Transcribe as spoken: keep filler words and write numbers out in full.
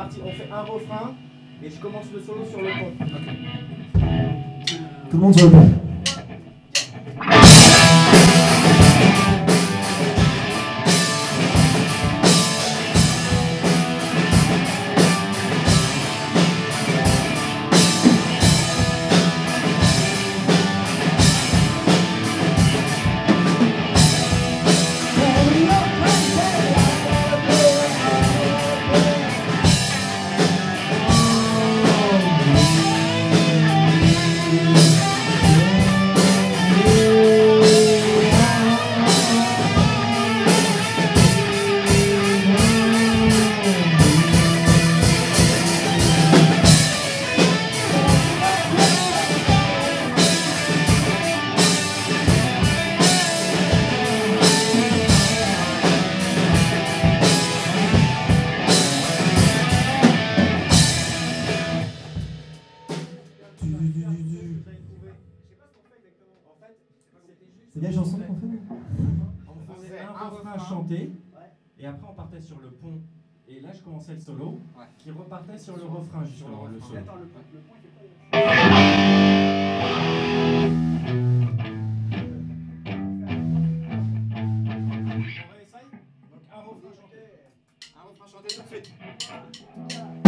parti. On fait un refrain et je commence le solo sur le pont. Okay. Tout le monde sur le pont. C'est bien chanson qu'on fait? On faisait un refrain chanté, et après on partait sur le pont. Et là je commençais le solo, ouais. Qui repartait sur le refrain justement, le solo. Attends, le pont, le pont il fait pas... On réessaye? Donc un refrain chanté. Un refrain chanté tout de suite.